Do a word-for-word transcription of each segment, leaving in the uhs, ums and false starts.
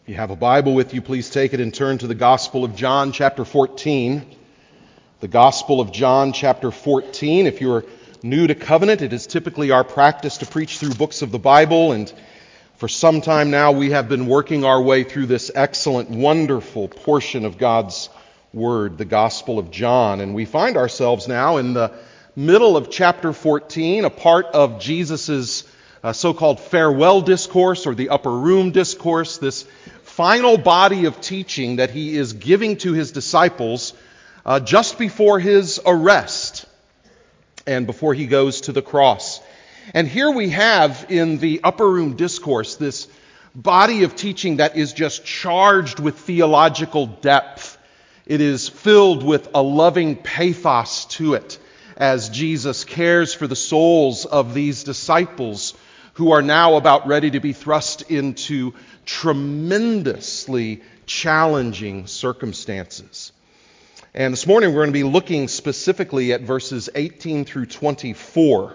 you have a Bible with you, please take it and turn to the Gospel of John, chapter fourteen. The Gospel of John, chapter fourteen. If you're new to Covenant, it is typically our practice to preach through books of the Bible, and for some time now we have been working our way through this excellent, wonderful portion of God's Word, the Gospel of John. And we find ourselves now in the middle of chapter fourteen, a part of Jesus' uh, so-called farewell discourse or the upper room discourse, this final body of teaching that he is giving to his disciples uh, just before his arrest and before he goes to the cross. And here we have in the upper room discourse this body of teaching that is just charged with theological depth. It is filled with a loving pathos to it as Jesus cares for the souls of these disciples who are now about ready to be thrust into tremendously challenging circumstances. And this morning we're going to be looking specifically at verses eighteen through twenty-four.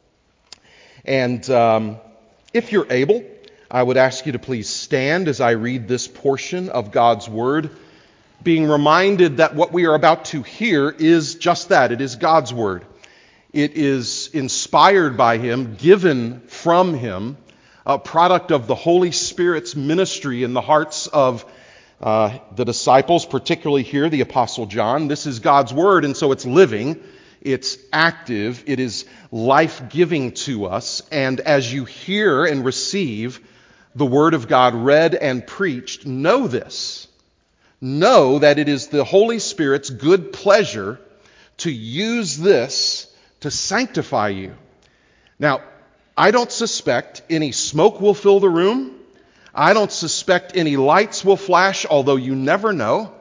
And um, if you're able, I would ask you to please stand as I read this portion of God's Word, being reminded that what we are about to hear is just that. It is God's Word. It is inspired by Him, given from Him, a product of the Holy Spirit's ministry in the hearts of uh, the disciples, particularly here, the Apostle John. This is God's Word, and so it's living, it's active, it is life-giving to us. And as you hear and receive the Word of God read and preached, know this. Know that it is the Holy Spirit's good pleasure to use this to sanctify you. Now, I don't suspect any smoke will fill the room. I don't suspect any lights will flash, although you never know.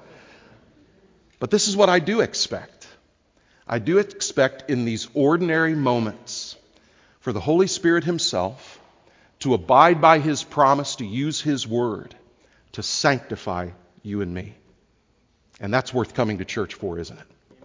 But this is what I do expect. I do expect in these ordinary moments for the Holy Spirit Himself to abide by His promise to use His Word to sanctify you and me. And that's worth coming to church for, isn't it?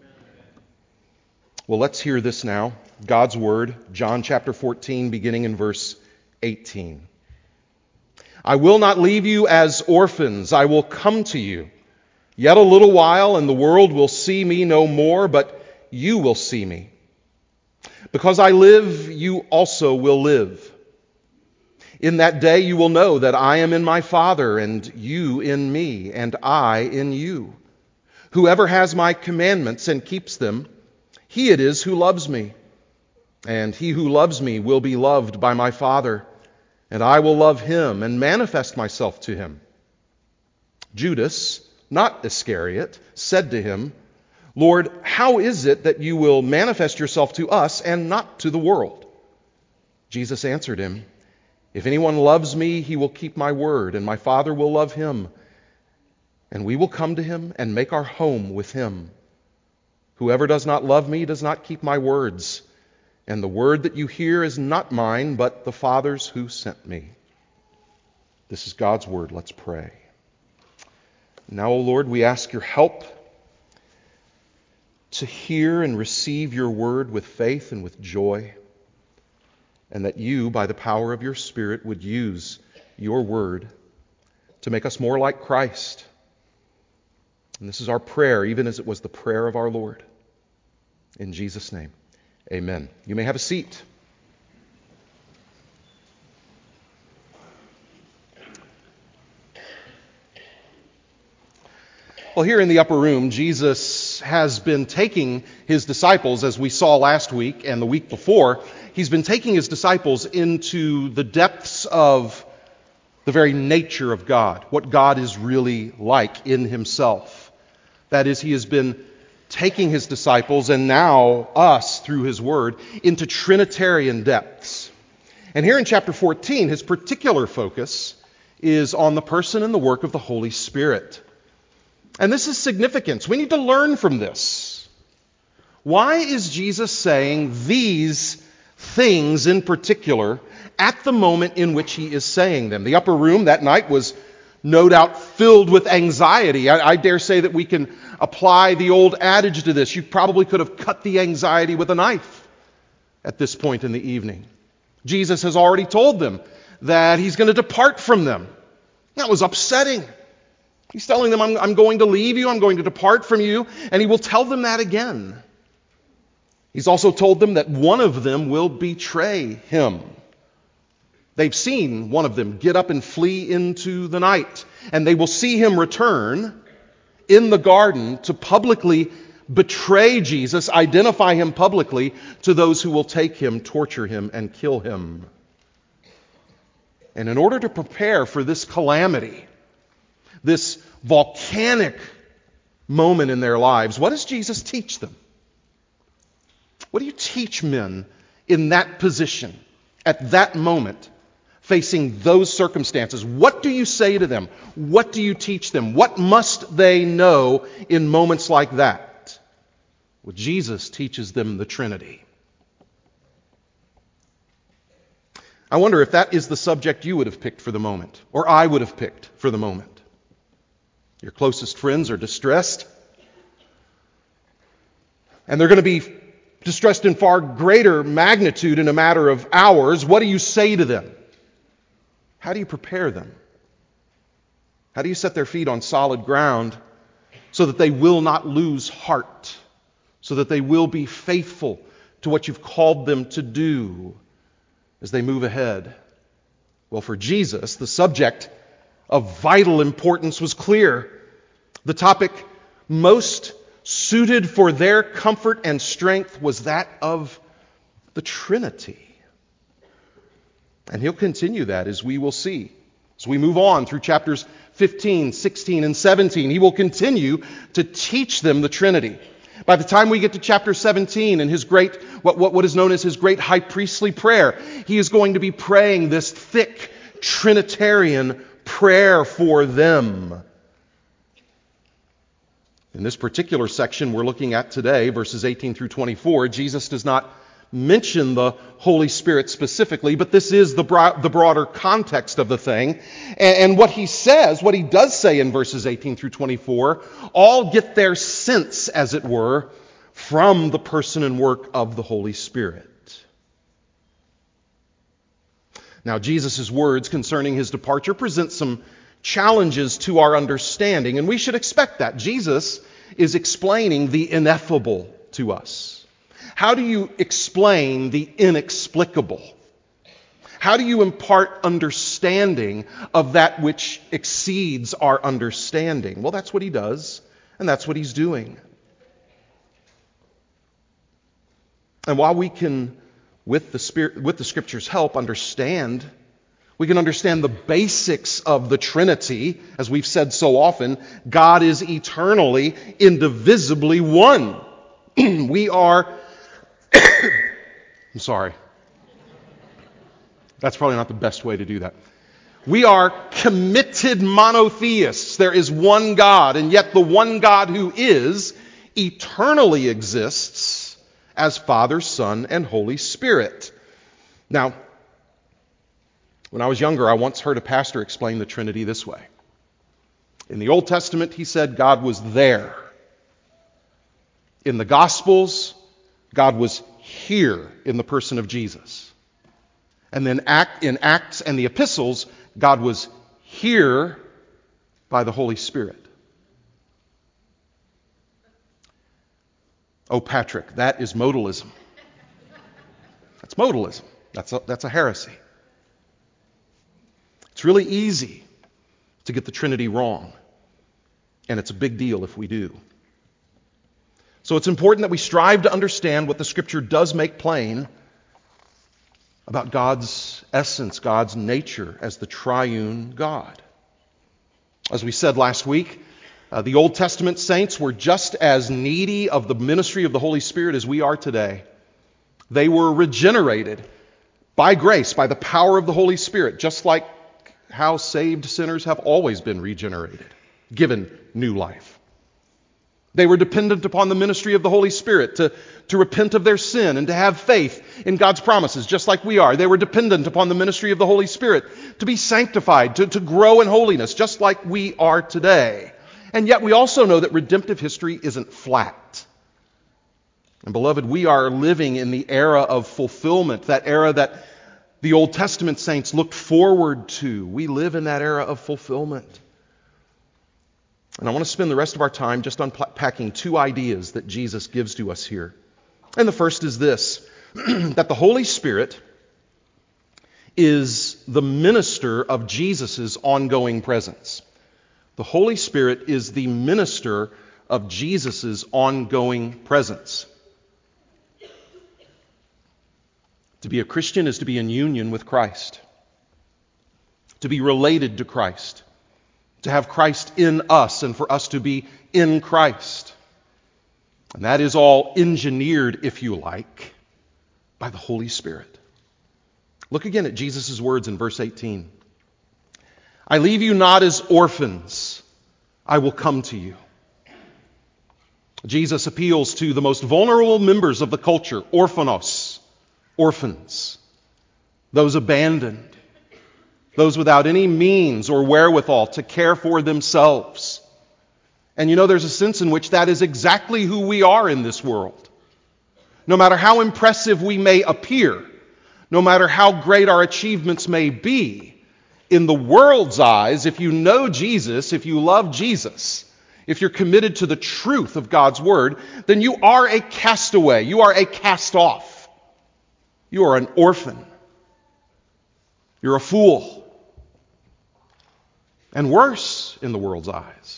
Well, let's hear this now. God's Word, John chapter fourteen, beginning in verse eighteen. I will not leave you as orphans. I will come to you. Yet a little while, and the world will see me no more, but you will see me. Because I live, you also will live. In that day you will know that I am in my Father, and you in me, and I in you. Whoever has my commandments and keeps them, he it is who loves me. And he who loves me will be loved by my Father, and I will love him and manifest myself to him. Judas, not Iscariot, said to him, Lord, how is it that you will manifest yourself to us and not to the world? Jesus answered him, If anyone loves me, he will keep my word, and my Father will love him, and we will come to him and make our home with him. Whoever does not love me does not keep my words, and the word that you hear is not mine, but the Father's who sent me. This is God's Word. Let's pray. Now, O Lord, we ask your help to hear and receive your word with faith and with joy, and that you, by the power of your Spirit, would use your word to make us more like Christ. And this is our prayer, even as it was the prayer of our Lord. In Jesus' name, amen. You may have a seat. Well, here in the upper room, Jesus has been taking his disciples, as we saw last week and the week before, he's been taking his disciples into the depths of the very nature of God, what God is really like in himself. That is, he has been taking his disciples, and now us, through his word, into Trinitarian depths. And here in chapter fourteen, his particular focus is on the person and the work of the Holy Spirit. And this is significant. We need to learn from this. Why is Jesus saying these things in particular at the moment in which he is saying them? The upper room that night was no doubt filled with anxiety. I, I dare say that we can apply the old adage to this. You probably could have cut the anxiety with a knife at this point in the evening. Jesus has already told them that he's going to depart from them. That was upsetting. He's telling them, I'm, I'm going to leave you, I'm going to depart from you, and he will tell them that again. He's also told them that one of them will betray him. They've seen one of them get up and flee into the night, and they will see him return in the garden to publicly betray Jesus, identify him publicly to those who will take him, torture him, and kill him. And in order to prepare for this calamity, this volcanic moment in their lives, what does Jesus teach them? What do you teach men in that position, at that moment, facing those circumstances? What do you say to them? What do you teach them? What must they know in moments like that? Well, Jesus teaches them the Trinity. I wonder if that is the subject you would have picked for the moment, or I would have picked for the moment. Your closest friends are distressed, and they're going to be distressed in far greater magnitude in a matter of hours. What do you say to them? How do you prepare them? How do you set their feet on solid ground so that they will not lose heart, so that they will be faithful to what you've called them to do as they move ahead? Well, for Jesus, the subject of vital importance was clear. The topic most suited for their comfort and strength was that of the Trinity. And he'll continue that, as we will see. As we move on through chapters fifteen, sixteen, and seventeen, he will continue to teach them the Trinity. By the time we get to chapter seventeen and his great, what, what, what is known as his great high priestly prayer, he is going to be praying this thick Trinitarian prayer for them. In this particular section we're looking at today, verses eighteen through twenty-four, Jesus does not mention the Holy Spirit specifically, but this is the, bro- the broader context of the thing. And, and what he says, what he does say in verses eighteen through twenty-four, all get their sense, as it were, from the person and work of the Holy Spirit. Now, Jesus' words concerning his departure present some challenges to our understanding, and we should expect that. Jesus is explaining the ineffable to us. How do you explain the inexplicable? How do you impart understanding of that which exceeds our understanding? Well, that's what he does, and that's what he's doing. And while we can, with the Spirit, with the Scripture's help, understand We can understand the basics of the Trinity, as we've said so often. God is eternally, indivisibly one. We are... I'm sorry. That's probably not the best way to do that. We are committed monotheists. There is one God, and yet the one God who is eternally exists as Father, Son, and Holy Spirit. Now, when I was younger, I once heard a pastor explain the Trinity this way. In the Old Testament, he said God was there. In the Gospels, God was here in the person of Jesus. And then act, in Acts and the Epistles, God was here by the Holy Spirit. Oh, Patrick, that is modalism. That's modalism. That's a, that's a heresy. It's really easy to get the Trinity wrong, and it's a big deal if we do. So it's important that we strive to understand what the Scripture does make plain about God's essence, God's nature as the triune God. As we said last week, uh, the Old Testament saints were just as needy of the ministry of the Holy Spirit as we are today. They were regenerated by grace, by the power of the Holy Spirit, just like how saved sinners have always been regenerated, given new life. They were dependent upon the ministry of the Holy Spirit to, to repent of their sin and to have faith in God's promises, just like we are. They were dependent upon the ministry of the Holy Spirit to be sanctified, to, to grow in holiness, just like we are today. And yet we also know that redemptive history isn't flat. And beloved, we are living in the era of fulfillment, that era that the Old Testament saints looked forward to. We live in that era of fulfillment. And I want to spend the rest of our time just unpacking two ideas that Jesus gives to us here. And the first is this, that the Holy Spirit is the minister of Jesus' ongoing presence. The Holy Spirit is the minister of Jesus' ongoing presence. To be a Christian is to be in union with Christ, to be related to Christ, to have Christ in us and for us to be in Christ. And that is all engineered, if you like, by the Holy Spirit. Look again at Jesus' words in verse eighteen. I leave you not as orphans, I will come to you. Jesus appeals to the most vulnerable members of the culture, orphanos, orphans, those abandoned, those without any means or wherewithal to care for themselves. And you know, there's a sense in which that is exactly who we are in this world. No matter how impressive we may appear, no matter how great our achievements may be, in the world's eyes, if you know Jesus, if you love Jesus, if you're committed to the truth of God's Word, then you are a castaway. You are a cast-off. You are an orphan. You're a fool. And worse in the world's eyes.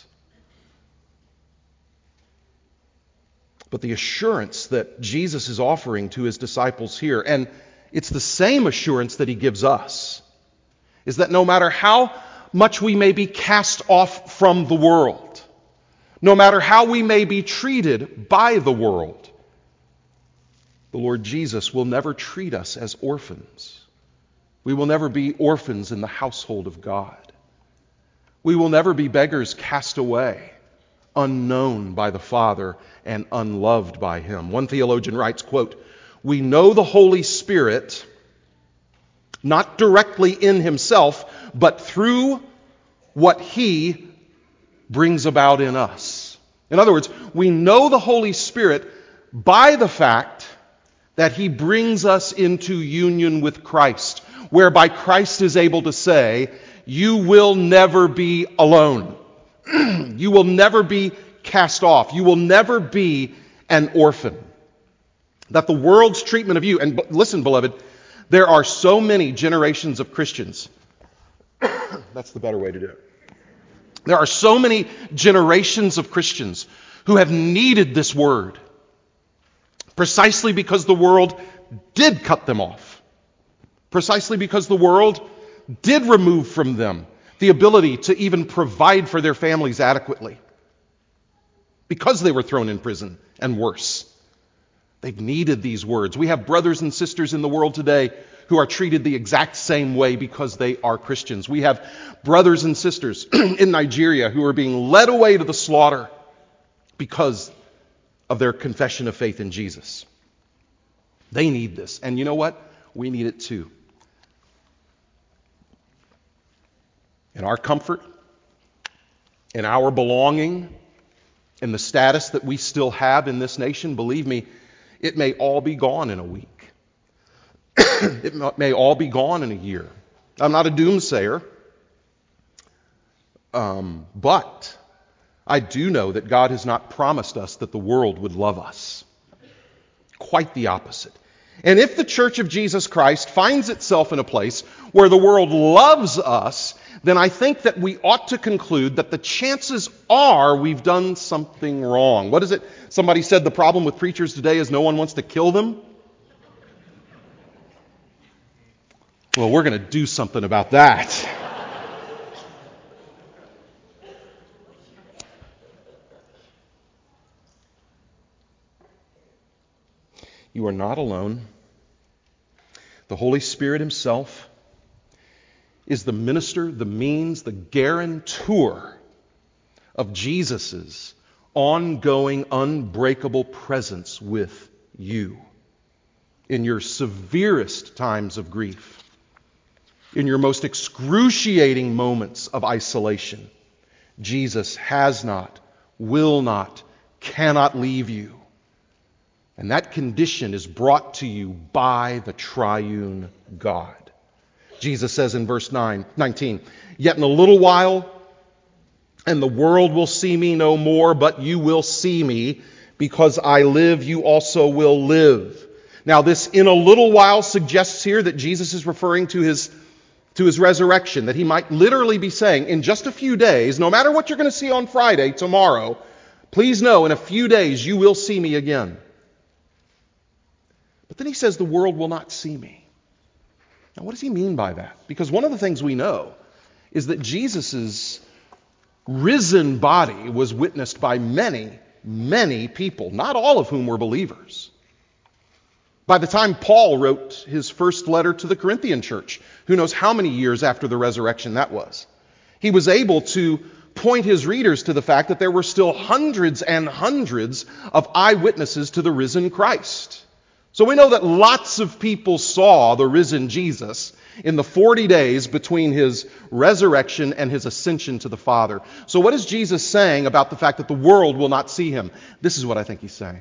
But the assurance that Jesus is offering to his disciples here, and it's the same assurance that he gives us, is that no matter how much we may be cast off from the world, no matter how we may be treated by the world, the Lord Jesus will never treat us as orphans. We will never be orphans in the household of God. We will never be beggars cast away, unknown by the Father and unloved by Him. One theologian writes, quote, we know the Holy Spirit not directly in Himself, but through what He brings about in us. In other words, we know the Holy Spirit by the fact that He brings us into union with Christ, whereby Christ is able to say, you will never be alone. You will never be cast off. You will never be an orphan. That the world's treatment of you, and listen, beloved, there are so many generations of Christians. That's the better way to do it. There are so many generations of Christians who have needed this word precisely because the world did cut them off. Precisely because the world did remove from them the ability to even provide for their families adequately. Because they were thrown in prison and worse. They've needed these words. We have brothers and sisters in the world today who are treated the exact same way because they are Christians. We have brothers and sisters in Nigeria who are being led away to the slaughter because of their confession of faith in Jesus. They need this. And you know what? We need it too. In our comfort, in our belonging, in the status that we still have in this nation, believe me, it may all be gone in a week. It may all be gone in a year. I'm not a doomsayer, um, but I do know that God has not promised us that the world would love us. Quite the opposite. And if the Church of Jesus Christ finds itself in a place where the world loves us, then I think that we ought to conclude that the chances are we've done something wrong. What is it? Somebody said the problem with preachers today is no one wants to kill them. Well, we're going to do something about that. You are not alone. The Holy Spirit Himself is the minister, the means, the guarantor of Jesus' ongoing, unbreakable presence with you in your severest times of grief, in your most excruciating moments of isolation. Jesus has not, will not, cannot leave you. And that condition is brought to you by the triune God. Jesus says in verse nine, nineteen, "Yet in a little while, and the world will see me no more, but you will see me. Because I live, you also will live." Now this "in a little while" suggests here that Jesus is referring to his, to his resurrection, that he might literally be saying, in just a few days, no matter what you're going to see on Friday, tomorrow, please know in a few days you will see me again. But then he says the world will not see me. Now what does he mean by that? Because one of the things we know is that Jesus' risen body was witnessed by many, many people, not all of whom were believers. By the time Paul wrote his first letter to the Corinthian church, who knows how many years after the resurrection that was, he was able to point his readers to the fact that there were still hundreds and hundreds of eyewitnesses to the risen Christ. So we know that lots of people saw the risen Jesus in the forty days between his resurrection and his ascension to the Father. So what is Jesus saying about the fact that the world will not see him? This is what I think he's saying.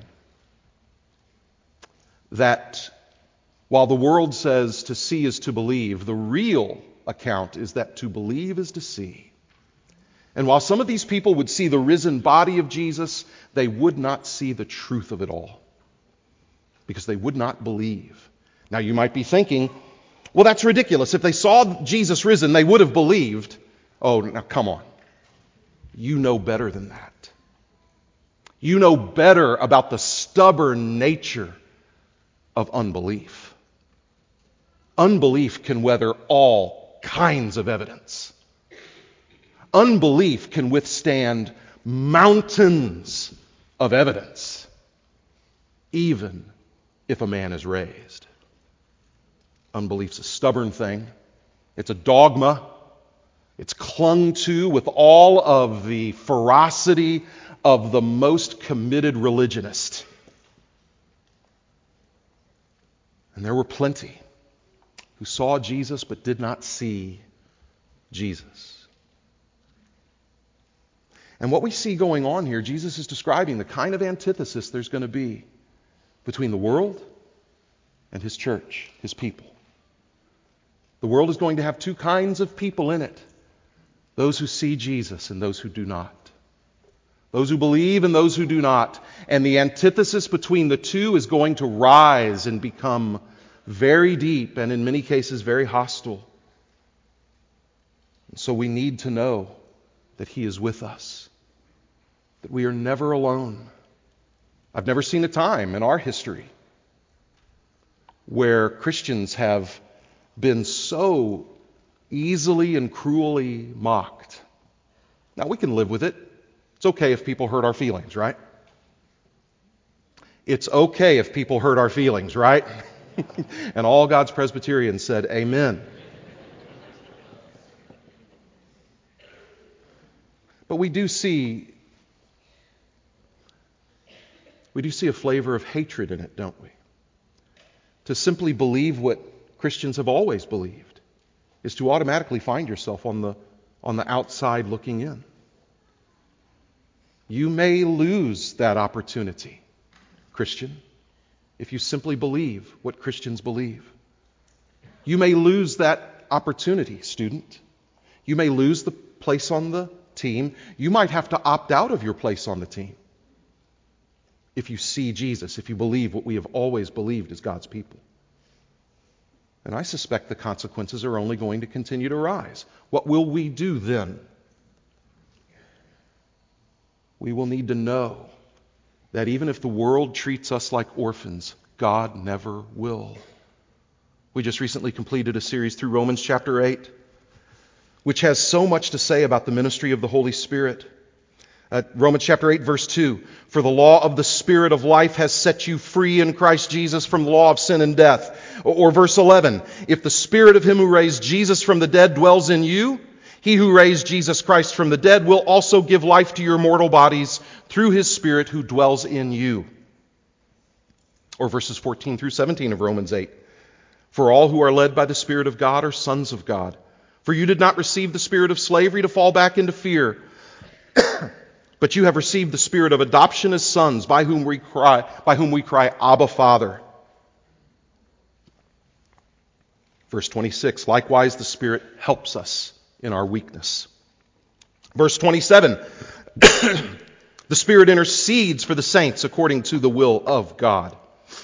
That while the world says to see is to believe, the real account is that to believe is to see. And while some of these people would see the risen body of Jesus, they would not see the truth of it all, because they would not believe. Now you might be thinking, well, that's ridiculous. If they saw Jesus risen, they would have believed. Oh, now come on. You know better than that. You know better about the stubborn nature of unbelief. Unbelief can weather all kinds of evidence. Unbelief can withstand mountains of evidence, even if a man is raised. Unbelief's a stubborn thing. It's a dogma. It's clung to with all of the ferocity of the most committed religionist. And there were plenty who saw Jesus but did not see Jesus. And what we see going on here, Jesus is describing the kind of antithesis there's going to be between the world and his church, his people. The world is going to have two kinds of people in it: those who see Jesus and those who do not. Those who believe and those who do not. And the antithesis between the two is going to rise and become very deep and in many cases very hostile. And so we need to know that he is with us, that we are never alone. I've never seen a time in our history where Christians have been so easily and cruelly mocked. Now, we can live with it. It's okay if people hurt our feelings, right? It's okay if people hurt our feelings, right? And all God's Presbyterians said, amen. But we do see, we do see a flavor of hatred in it, don't we? To simply believe what Christians have always believed is to automatically find yourself on the, on the outside looking in. You may lose that opportunity, Christian, if you simply believe what Christians believe. You may lose that opportunity, student. You may lose the place on the team. You might have to opt out of your place on the team if you see Jesus, if you believe what we have always believed as God's people. And I suspect the consequences are only going to continue to rise. What will we do then? We will need to know that even if the world treats us like orphans, God never will. We just recently completed a series through Romans chapter eight, which has so much to say about the ministry of the Holy Spirit. Uh, Romans chapter eight, verse two, "For the law of the Spirit of life has set you free in Christ Jesus from the law of sin and death." Or, or verse eleven, "If the Spirit of him who raised Jesus from the dead dwells in you, he who raised Jesus Christ from the dead will also give life to your mortal bodies through his Spirit who dwells in you." Or verses fourteen through seventeen of Romans eight, "For all who are led by the Spirit of God are sons of God. For you did not receive the spirit of slavery to fall back into fear, but you have received the Spirit of adoption as sons, by whom we cry, by whom we cry, Abba, Father." Verse twenty-six, likewise the Spirit helps us in our weakness. Verse twenty-seven, the Spirit intercedes for the saints according to the will of God.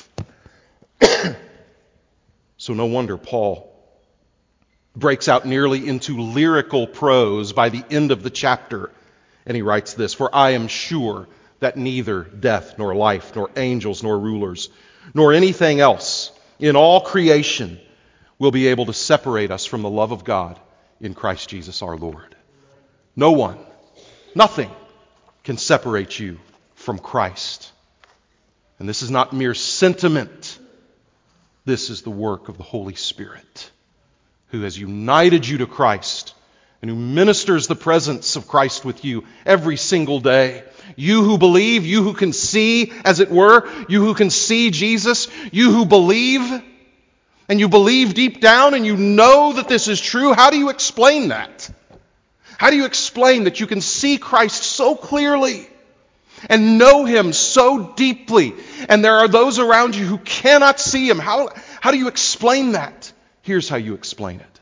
So no wonder Paul breaks out nearly into lyrical prose by the end of the chapter. And he writes this, for I am sure that neither death nor life, nor angels nor rulers, nor anything else in all creation will be able to separate us from the love of God in Christ Jesus our Lord. No one, nothing can separate you from Christ. And this is not mere sentiment. This is the work of the Holy Spirit, who has united you to Christ and who ministers the presence of Christ with you every single day. You who believe, you who can see, as it were, you who can see Jesus, you who believe, and you believe deep down and you know that this is true, how do you explain that? How do you explain that you can see Christ so clearly and know Him so deeply, and there are those around you who cannot see Him? How, how do you explain that? Here's how you explain it.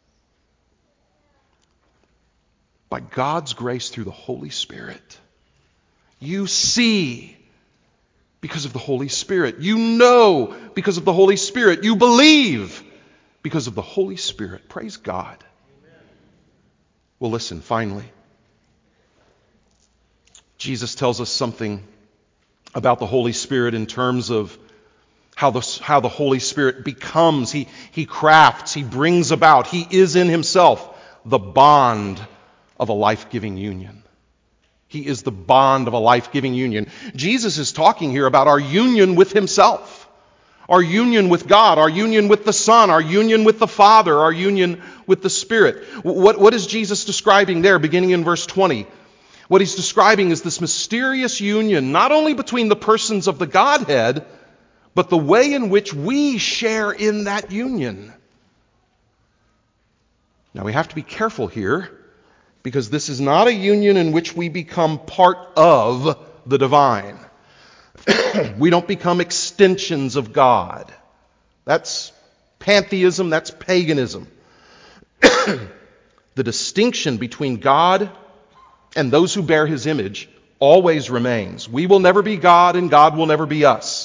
By God's grace through the Holy Spirit. You see because of the Holy Spirit. You know because of the Holy Spirit. You believe because of the Holy Spirit. Praise God. Amen. Well, listen, finally, Jesus tells us something about the Holy Spirit in terms of how the, how the Holy Spirit becomes. He, he crafts, He brings about, He is in Himself the bond of a life-giving union. He is the bond of a life-giving union. Jesus is talking here about our union with Himself, our union with God, our union with the Son, our union with the Father, our union with the Spirit. What, what is Jesus describing there, beginning in verse twenty? What He's describing is this mysterious union, not only between the persons of the Godhead, but the way in which we share in that union. Now we have to be careful here, because this is not a union in which we become part of the divine. We don't become extensions of God. That's pantheism, that's paganism. The distinction between God and those who bear His image always remains. We will never be God, and God will never be us.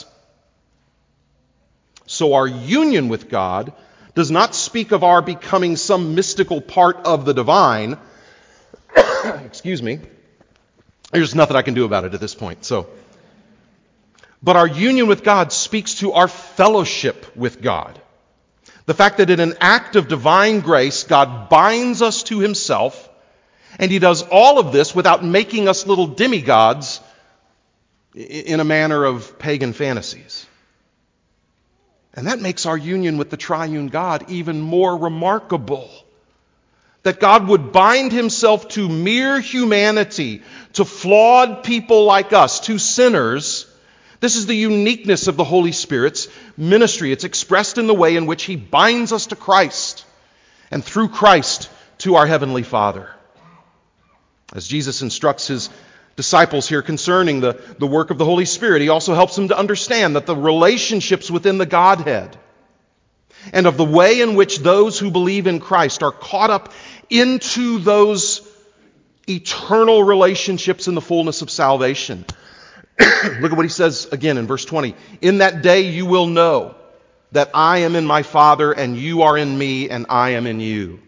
So our union with God does not speak of our becoming some mystical part of the divine. Excuse me. There's nothing I can do about it at this point. So, but our union with God speaks to our fellowship with God. The fact that in an act of divine grace, God binds us to Himself, and He does all of this without making us little demigods in a manner of pagan fantasies. And that makes our union with the triune God even more remarkable. That God would bind Himself to mere humanity, to flawed people like us, to sinners. This is the uniqueness of the Holy Spirit's ministry. It's expressed in the way in which He binds us to Christ, and through Christ to our Heavenly Father. As Jesus instructs His disciples here concerning the, the work of the Holy Spirit, He also helps them to understand that the relationships within the Godhead and of the way in which those who believe in Christ are caught up into those eternal relationships in the fullness of salvation. Look at what He says again in verse twenty. In that day you will know that I am in my Father, and you are in me, and I am in you.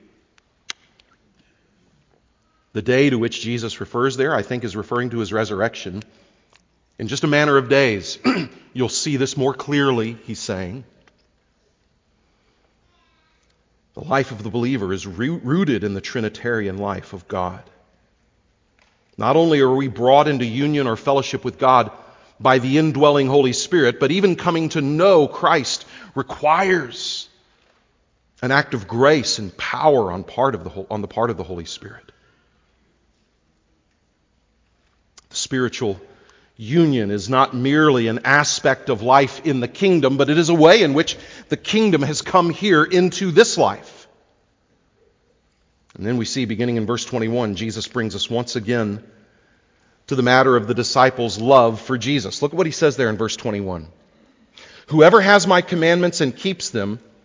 The day to which Jesus refers there, I think, is referring to His resurrection. In just a matter of days, you'll see this more clearly, He's saying. The life of the believer is rooted in the Trinitarian life of God. Not only are we brought into union or fellowship with God by the indwelling Holy Spirit, but even coming to know Christ requires an act of grace and power on part of the on the part of the Holy Spirit. The spiritual union is not merely an aspect of life in the kingdom, but it is a way in which the kingdom has come here into this life. And then we see, beginning in verse twenty-one, Jesus brings us once again to the matter of the disciples' love for Jesus. Look at what He says there in verse twenty-one. Whoever has my commandments and keeps them,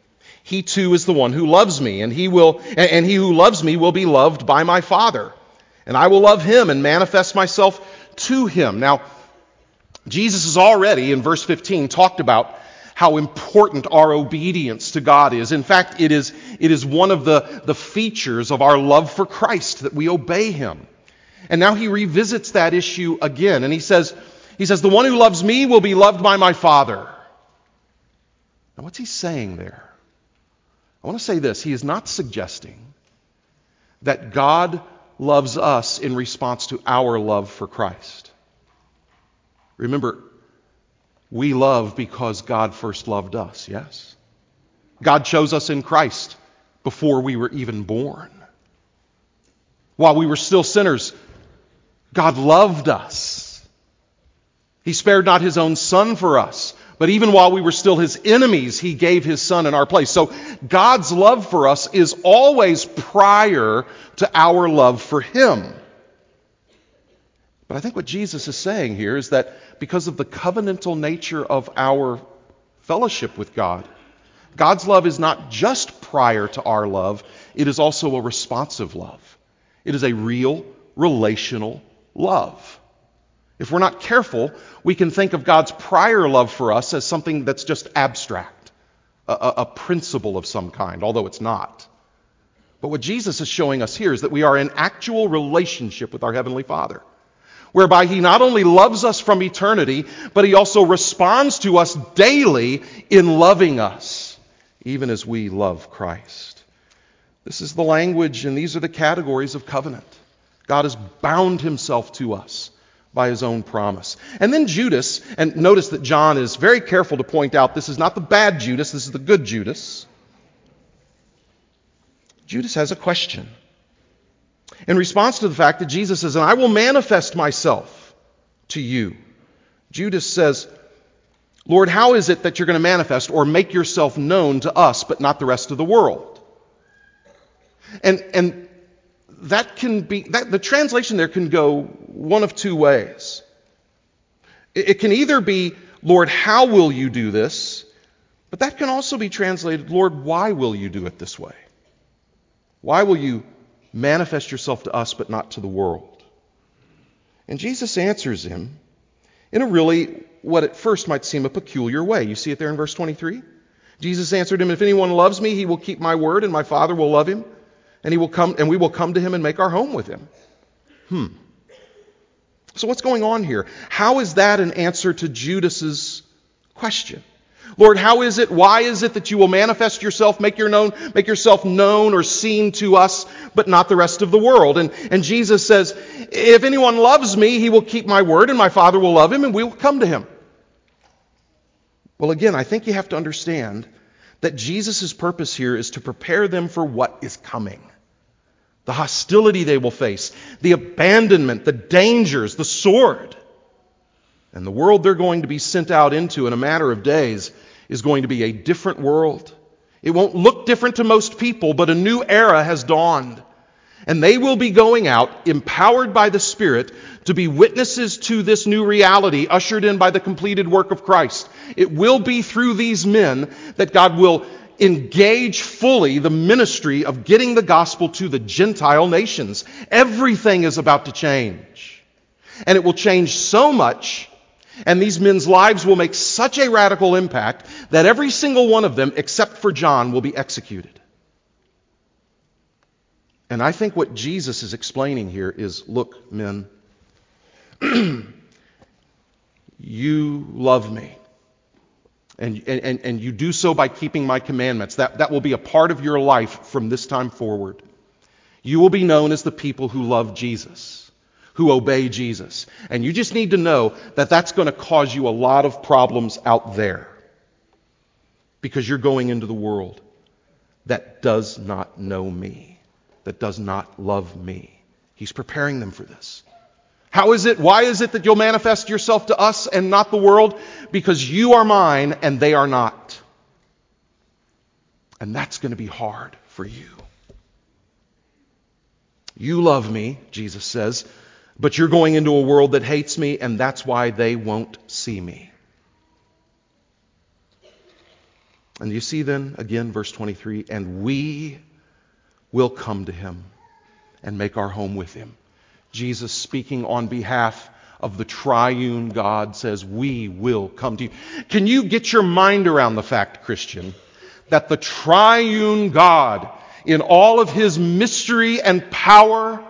He too is the one who loves me, and he will, and he who loves me will be loved by my Father. And I will love him and manifest myself to him. Now, Jesus has already, in verse fifteen, talked about how important our obedience to God is. In fact, it is, it is one of the, the features of our love for Christ that we obey him. And now he revisits that issue again, and he says, he says, the one who loves me will be loved by my Father. Now, what's he saying there? I want to say this. He is not suggesting that God loves us in response to our love for Christ. Remember, we love because God first loved us, yes? God chose us in Christ before we were even born. While we were still sinners, God loved us. He spared not his own Son for us, but even while we were still his enemies, he gave his Son in our place. So God's love for us is always prior to our love for him. But I think what Jesus is saying here is that because of the covenantal nature of our fellowship with God, God's love is not just prior to our love, it is also a responsive love. It is a real, relational love. If we're not careful, we can think of God's prior love for us as something that's just abstract, a, a, a principle of some kind, although it's not. But what Jesus is showing us here is that we are in actual relationship with our Heavenly Father, whereby he not only loves us from eternity, but he also responds to us daily in loving us, even as we love Christ. This is the language, and these are the categories of covenant. God has bound himself to us by his own promise. And then Judas, and notice that John is very careful to point out this is not the bad Judas, this is the good Judas. Judas has a question. In response to the fact that Jesus says, and I will manifest myself to you. Judas says, Lord, how is it that you're going to manifest or make yourself known to us, but not the rest of the world? And, and that can be, that, the translation there can go one of two ways. It, it can either be, Lord, how will you do this? But that can also be translated, Lord, why will you do it this way? Why will you manifest yourself to us, but not to the world? And Jesus answers him in a really, what at first might seem a peculiar way. You see it there in verse twenty-three? Jesus answered him, if anyone loves me, he will keep my word, and my Father will love him, and he will come, and we will come to him and make our home with him. Hmm. So what's going on here? How is that an answer to Judas's question? Lord, how is it, why is it that you will manifest yourself, make your known, make yourself known or seen to us, but not the rest of the world? And, and Jesus says, if anyone loves me, he will keep my word, and my Father will love him, and we will come to him. Well, again, I think you have to understand that Jesus' purpose here is to prepare them for what is coming. The hostility they will face, the abandonment, the dangers, the sword. And the world they're going to be sent out into in a matter of days is going to be a different world. It won't look different to most people, but a new era has dawned. And they will be going out, empowered by the Spirit, to be witnesses to this new reality, ushered in by the completed work of Christ. It will be through these men that God will engage fully the ministry of getting the gospel to the Gentile nations. Everything is about to change. And it will change so much, and these men's lives will make such a radical impact that every single one of them, except for John, will be executed. And I think what Jesus is explaining here is, look, men, you love me. And, and, and you do so by keeping my commandments. That, that will be a part of your life from this time forward. You will be known as the people who love Jesus, who obey Jesus. And you just need to know that that's going to cause you a lot of problems out there, because you're going into the world that does not know me, that does not love me. He's preparing them for this. How is it, why is it that you'll manifest yourself to us and not the world? Because you are mine and they are not. And that's going to be hard for you. You love me, Jesus says, but you're going into a world that hates me, and that's why they won't see me. And you see then, again, verse twenty-three, and we will come to him and make our home with him. Jesus, speaking on behalf of the triune God, says, we will come to you. Can you get your mind around the fact, Christian, that the triune God, in all of his mystery and power,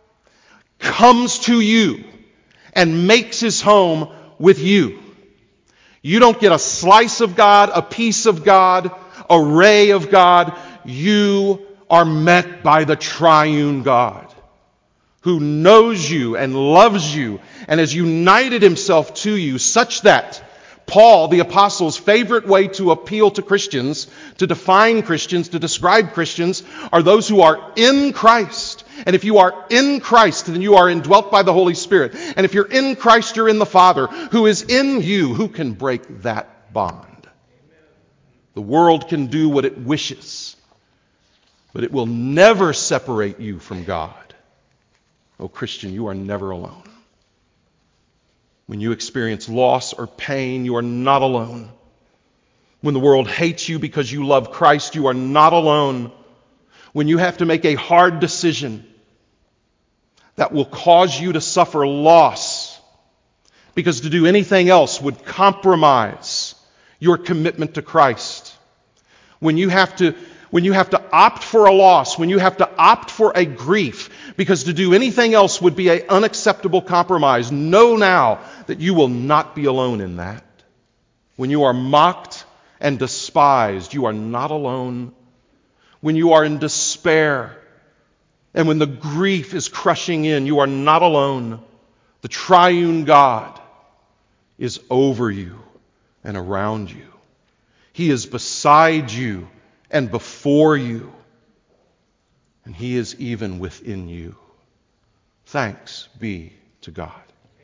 comes to you and makes his home with you? You don't get a slice of God, a piece of God, a ray of God. You are met by the triune God, who knows you and loves you and has united himself to you, such that Paul, the apostle's favorite way to appeal to Christians, to define Christians, to describe Christians, are those who are in Christ. And if you are in Christ, then you are indwelt by the Holy Spirit. And if you're in Christ, you're in the Father, who is in you. Who can break that bond? The world can do what it wishes, but it will never separate you from God. Oh, Christian, you are never alone. When you experience loss or pain, you are not alone. When the world hates you because you love Christ, you are not alone. When you have to make a hard decision that will cause you to suffer loss, because to do anything else would compromise your commitment to Christ. When you have to When you have to opt for a loss, when you have to opt for a grief, because to do anything else would be an unacceptable compromise, know now that you will not be alone in that. When you are mocked and despised, you are not alone. When you are in despair and when the grief is crushing in, you are not alone. The triune God is over you and around you. He is beside you and before you, and he is even within you. Thanks be to God.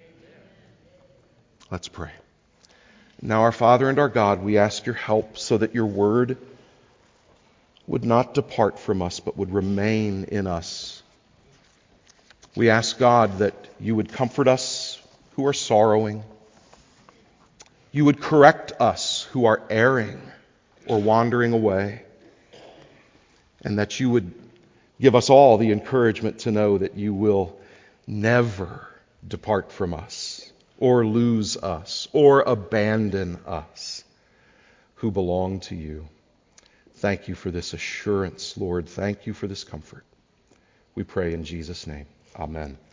Let's pray. Now, our Father and our God, we ask your help so that your word would not depart from us, but would remain in us. We ask, God, that you would comfort us who are sorrowing. You would correct us who are erring or wandering away. And that you would give us all the encouragement to know that you will never depart from us or lose us or abandon us who belong to you. Thank you for this assurance, Lord. Thank you for this comfort. We pray in Jesus' name. Amen.